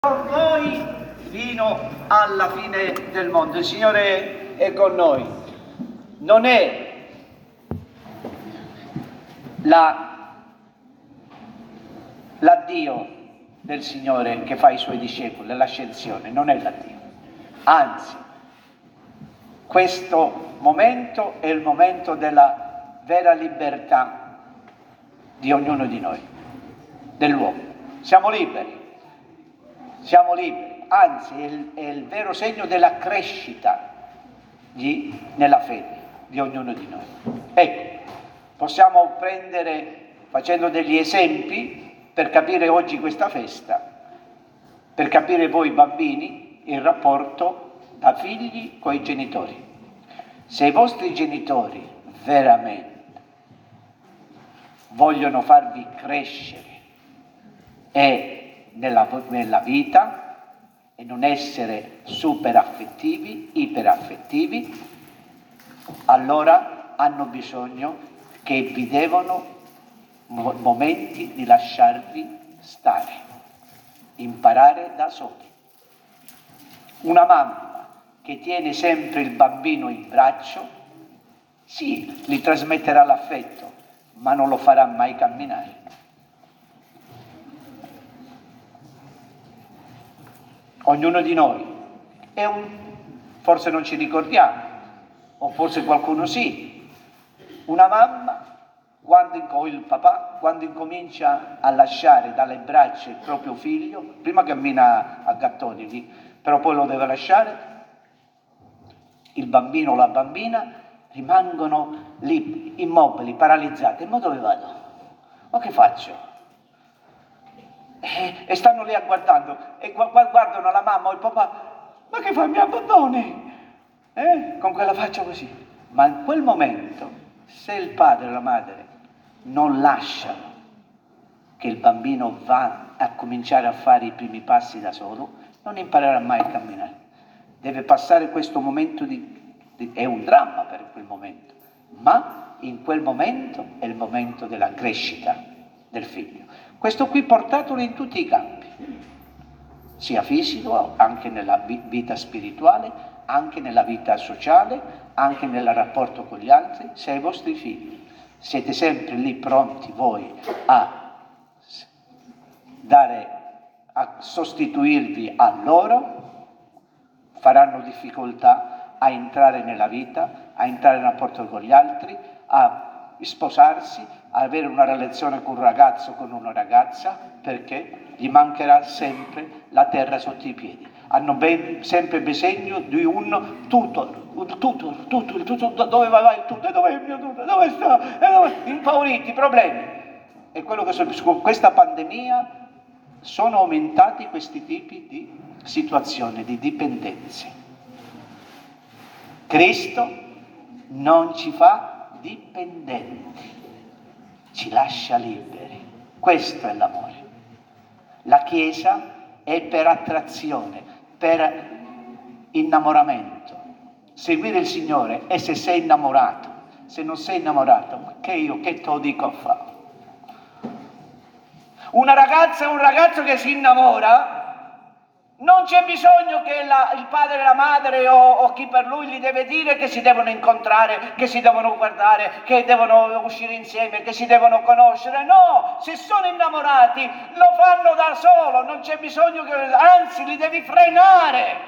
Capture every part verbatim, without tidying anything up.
con noi fino alla fine del mondo. Il Signore è con noi. Non è la, l'addio del Signore che fa i Suoi discepoli, l'ascensione, non è l'addio. Anzi, questo momento è il momento della vera libertà di ognuno di noi, dell'uomo. Siamo liberi. Siamo liberi, anzi è il, è il vero segno della crescita di, nella fede di ognuno di noi. Ecco, possiamo prendere, facendo degli esempi, per capire oggi questa festa, per capire voi bambini, il rapporto da figli con i genitori. Se i vostri genitori veramente vogliono farvi crescere e Nella, nella vita e non essere super affettivi, iperaffettivi, allora hanno bisogno che vi devono momenti di lasciarvi stare, imparare da soli. Una mamma che tiene sempre il bambino in braccio, sì, gli trasmetterà l'affetto, ma non lo farà mai camminare. Ognuno di noi è un, forse non ci ricordiamo, o forse qualcuno sì, una mamma, quando, o il papà, quando incomincia a lasciare dalle braccia il proprio figlio, prima cammina a gattoni lì, però poi lo deve lasciare, il bambino o la bambina rimangono lì, immobili, paralizzati. Ma dove vado? Ma che faccio? E, e stanno lì a guardando e gu- guardano la mamma o il papà. Ma che fa, mi abbandoni? Eh? Con quella faccia così. Ma in quel momento, se il padre e la madre non lasciano che il bambino va a cominciare a fare i primi passi da solo, non imparerà mai a camminare. Deve passare questo momento di, di è un dramma per quel momento, ma in quel momento è il momento della crescita del figlio. Questo qui portatelo in tutti i campi, sia fisico, anche nella vita spirituale, anche nella vita sociale, anche nel rapporto con gli altri. Se ai vostri figli siete sempre lì pronti voi a dare, a sostituirvi a loro, faranno difficoltà a entrare nella vita, a entrare in rapporto con gli altri, a sposarsi, avere una relazione con un ragazzo o con una ragazza, perché gli mancherà sempre la terra sotto i piedi. Hanno ben, sempre bisogno di un tutor, un tutor, tutor, tutor, dove va, va il tutor, dove è il mio tutor, dove sta, dove? Impauriti, problemi. E quello che so, con questa pandemia sono aumentati questi tipi di situazioni, di dipendenze. Cristo non ci fa dipendenti, ci lascia liberi. Questo è l'amore. La Chiesa è per attrazione, per innamoramento. Seguire il Signore, e se sei innamorato, se non sei innamorato, che io che te lo dico a fare? Una ragazza o un ragazzo che si innamora, non c'è bisogno che la, il padre e la madre o, o chi per lui gli deve dire che si devono incontrare, che si devono guardare, che devono uscire insieme, che si devono conoscere. No, se sono innamorati lo fanno da solo, non c'è bisogno che, anzi li devi frenare,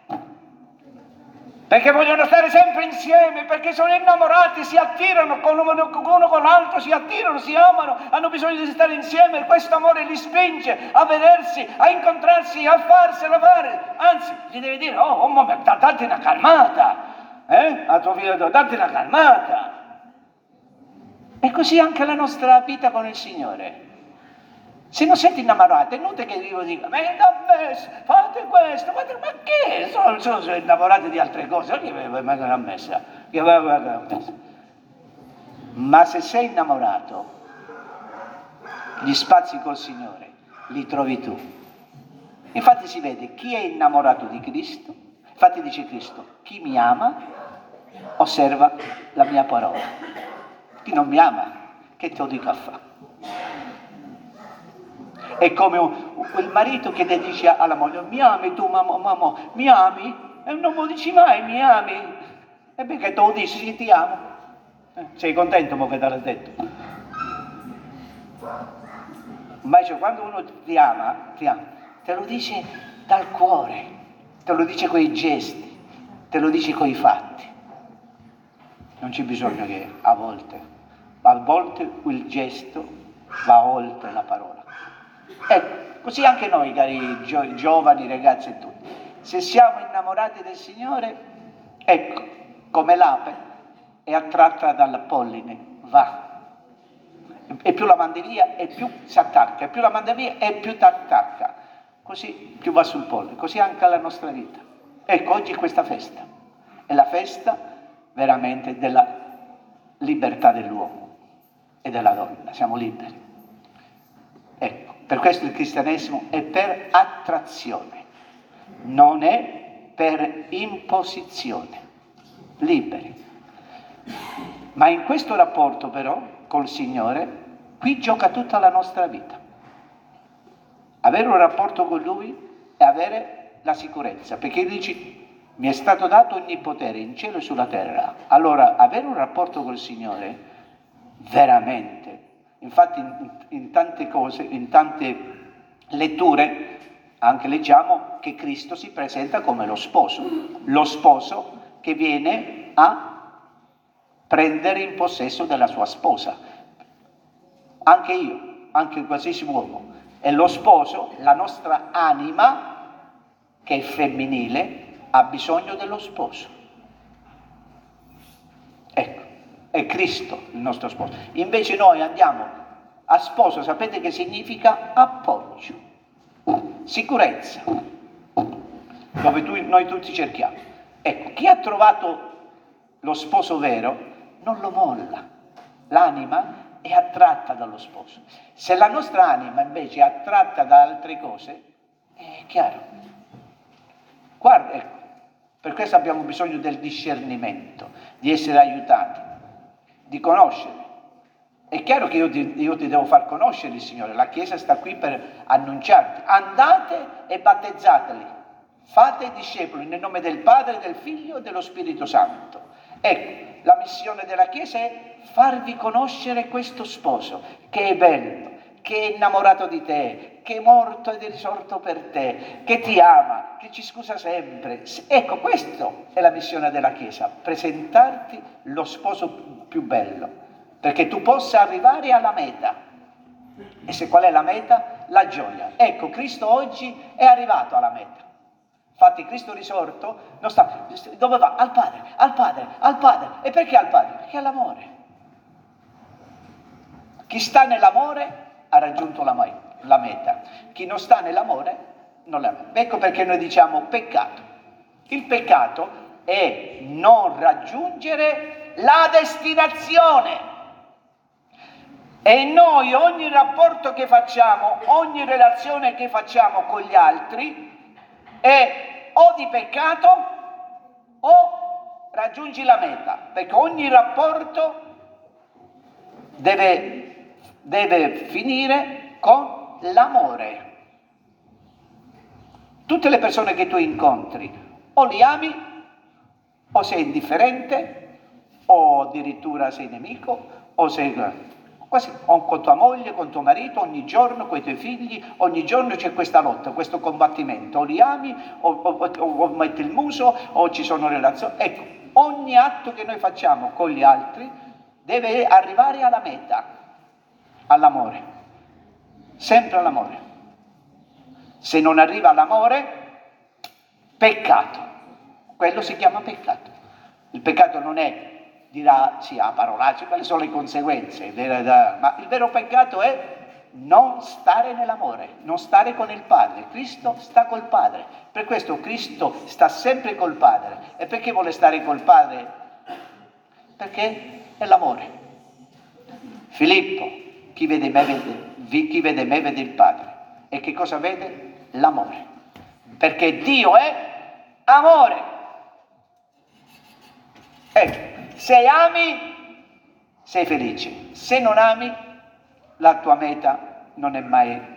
perché vogliono stare sempre insieme, perché sono innamorati, si attirano con uno con l'altro, si attirano, si amano, hanno bisogno di stare insieme e questo amore li spinge a vedersi, a incontrarsi, a farsela fare. Anzi, gli devi dire, oh, oh momento, datti una calmata, eh? A tuo figlio, datti una calmata. E così anche la nostra vita con il Signore. Se non siete innamorati, è inutile che io dica, ma fate questo, fate, ma che? Sono, sono, sono innamorati di altre cose, che vengono ammessa, che vengono ammessa. Ma se sei innamorato, gli spazi col Signore li trovi tu. Infatti si vede chi è innamorato di Cristo, infatti dice Cristo, chi mi ama osserva la mia parola. Chi non mi ama, che te lo dico a fare? È come un, quel marito che le dice alla moglie: mi ami tu, mamma, mamma, mi ami? E non mi dici mai mi ami? E perché te lo dici, sì, ti amo. Eh, sei contento mo che te l'ha detto? Invece quando uno ti ama, ti ama, te lo dice dal cuore, te lo dice coi gesti, te lo dice coi fatti. Non c'è bisogno che a volte, a volte il gesto va oltre la parola. Ecco, così anche noi, cari gio- giovani, ragazzi e tutti, se siamo innamorati del Signore, ecco, come l'ape è attratta dal polline, va. E più la manda via e più si attacca, e più la manda via e più ti attacca. Così più va sul polline, così anche la nostra vita. Ecco, oggi è questa festa, è la festa veramente della libertà dell'uomo e della donna, siamo liberi. Ecco, per questo il cristianesimo è per attrazione, non è per imposizione, liberi. Ma in questo rapporto però col Signore, qui gioca tutta la nostra vita. Avere un rapporto con Lui è avere la sicurezza, perché dici: mi è stato dato ogni potere in cielo e sulla terra. Allora, avere un rapporto col Signore, veramente, infatti in, in tante cose, in tante letture, anche leggiamo che Cristo si presenta come lo sposo, lo sposo che viene a prendere in possesso della sua sposa. Anche io, anche qualsiasi uomo, è lo sposo, la nostra anima, che è femminile, ha bisogno dello sposo. Ecco, è Cristo il nostro sposo. Invece noi andiamo a sposo, sapete che significa appoggio, sicurezza, dove tu, noi tutti cerchiamo. Ecco, chi ha trovato lo sposo vero non lo molla, l'anima è attratta dallo sposo. Se la nostra anima invece è attratta da altre cose, è chiaro. Guarda, ecco, per questo abbiamo bisogno del discernimento, di essere aiutati, di conoscere. È chiaro che io ti, io ti devo far conoscere il Signore, la Chiesa sta qui per annunciarti. Andate e battezzateli, fate discepoli nel nome del Padre, del Figlio e dello Spirito Santo. Ecco, la missione della Chiesa è farvi conoscere questo sposo, che è bello, che è innamorato di te, che è morto ed è risorto per te, che ti ama, che ci scusa sempre. Ecco, questa è la missione della Chiesa, presentarti lo sposo più bello, perché tu possa arrivare alla meta. E se qual è la meta? La gioia. Ecco, Cristo oggi è arrivato alla meta. Infatti Cristo risorto non sta, dove va? Al Padre, al Padre, al Padre. E perché al Padre? Perché è l'amore. Chi sta nell'amore ha raggiunto la, la meta. Chi non sta nell'amore non l'ha. Ecco perché noi diciamo peccato. Il peccato è non raggiungere la destinazione. E noi ogni rapporto che facciamo, ogni relazione che facciamo con gli altri è o di peccato o raggiungi la meta, perché ogni rapporto deve, deve finire con l'amore. Tutte le persone che tu incontri o li ami o sei indifferente o addirittura sei nemico o sei... Quasi, o con tua moglie, con tuo marito, ogni giorno, con i tuoi figli, ogni giorno c'è questa lotta, questo combattimento, o li ami, o, o, o, o metti il muso, o ci sono relazioni. Ecco, ogni atto che noi facciamo con gli altri deve arrivare alla meta, all'amore, sempre all'amore. Se non arriva all'amore, peccato, quello si chiama peccato. Il peccato non è... dirà, sì, a parolacce, quali sono le conseguenze, ma il vero peccato è non stare nell'amore, non stare con il Padre. Cristo sta col Padre, per questo Cristo sta sempre col Padre. E perché vuole stare col Padre? Perché è l'amore. Filippo, chi vede me vede, chi vede me vede il Padre. E che cosa vede? L'amore. Perché Dio è amore. Ecco. Se ami, sei felice. Se non ami, la tua meta non è mai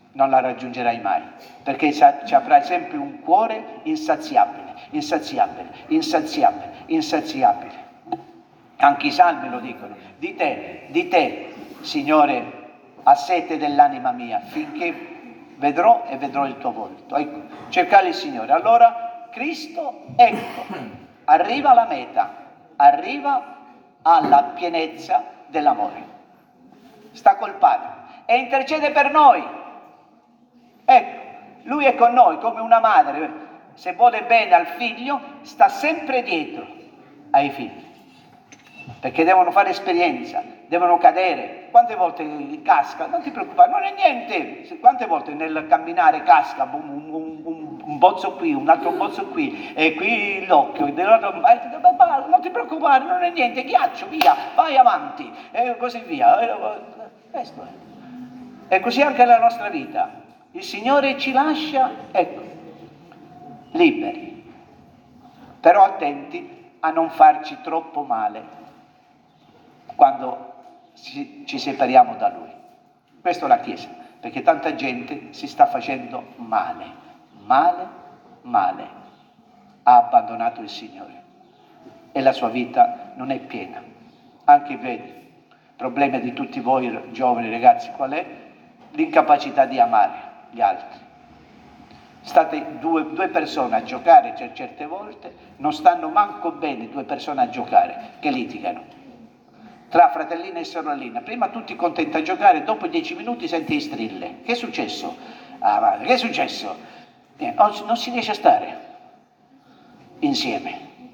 non la raggiungerai mai, perché ci avrai sempre un cuore insaziabile, insaziabile, insaziabile, insaziabile. Anche i salmi lo dicono, di te, di te, Signore, ha sete dell'anima mia, finché vedrò e vedrò il tuo volto. Ecco, cercare il Signore. Allora Cristo, ecco, arriva alla meta, arriva alla pienezza dell'amore. Sta col Padre e intercede per noi. Ecco, Lui è con noi come una madre, se vuole bene al figlio, sta sempre dietro ai figli, perché devono fare esperienza, devono cadere. Quante volte casca? Non ti preoccupare, non è niente. Quante volte nel camminare casca, un, un, un, un bozzo qui, un altro bozzo qui, e qui l'occhio, non ti preoccupare, non è niente, ghiaccio, via, vai avanti, e così via. Questo è. E così anche nella nostra vita. Il Signore ci lascia, ecco, liberi, però attenti a non farci troppo male quando ci, ci separiamo da Lui. Questa è la Chiesa, perché tanta gente si sta facendo male, male, male, ha abbandonato il Signore e la sua vita non è piena. Anche vedi, il problema di tutti voi giovani ragazzi qual è? L'incapacità di amare gli altri. State due, due persone a giocare certe volte, non stanno manco bene due persone a giocare, che litigano tra fratellina e sorellina. Prima tutti contenti a giocare, dopo dieci minuti senti le strille. Che è successo? Ah, madre, che è successo? Eh, non, non si riesce a stare insieme,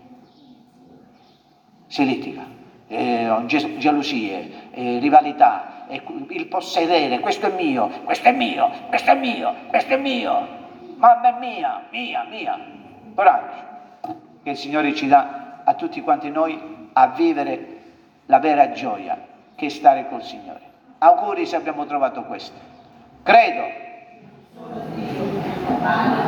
si litiga, eh, gelosie, eh, rivalità, il possedere, questo è mio, questo è mio, questo è mio, questo è mio, mamma mia, mia, mia. Coraggio, che il Signore ci dà a tutti quanti noi a vivere la vera gioia che è stare col Signore. Auguri se abbiamo trovato questo. Credo.